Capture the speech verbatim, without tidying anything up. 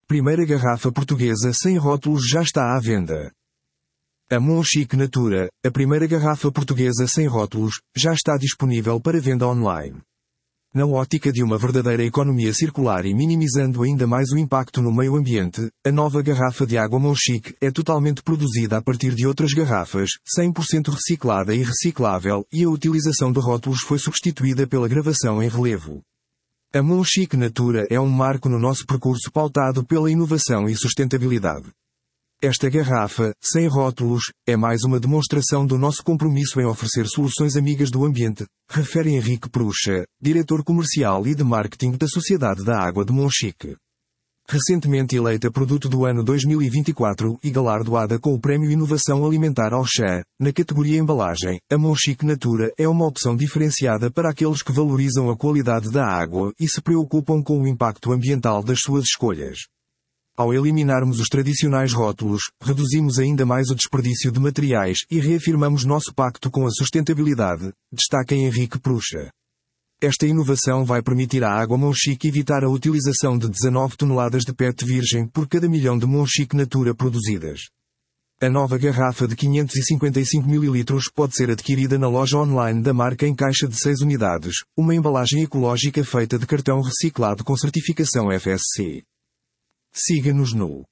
primeira garrafa portuguesa sem rótulos já está à venda. A Monchique Natura, a primeira garrafa portuguesa sem rótulos, já está disponível para venda online. Na ótica de uma verdadeira economia circular e minimizando ainda mais o impacto no meio ambiente, a nova garrafa de água Monchique é totalmente produzida a partir de outras garrafas, cem por cento reciclada e reciclável, e a utilização de rótulos foi substituída pela gravação em relevo. A Monchique Natura é um marco no nosso percurso pautado pela inovação e sustentabilidade. Esta garrafa, sem rótulos, é mais uma demonstração do nosso compromisso em oferecer soluções amigas do ambiente, refere Henrique Prucha, diretor comercial e de marketing da Sociedade da Água de Monchique. Recentemente eleita Produto do Ano dois mil e vinte e quatro e galardoada com o Prémio Inovação Alimentar Auchan, na categoria Embalagem, a Monchique Natura é uma opção diferenciada para aqueles que valorizam a qualidade da água e se preocupam com o impacto ambiental das suas escolhas. Ao eliminarmos os tradicionais rótulos, reduzimos ainda mais o desperdício de materiais e reafirmamos nosso pacto com a sustentabilidade, destaca Henrique Prucha. Esta inovação vai permitir à água Monchique evitar a utilização de dezanove toneladas de P E T virgem por cada milhão de Monchique Natura produzidas. A nova garrafa de quinhentos e cinquenta e cinco mililitros pode ser adquirida na loja online da marca em caixa de seis unidades, uma embalagem ecológica feita de cartão reciclado com certificação F S C. Siga-nos no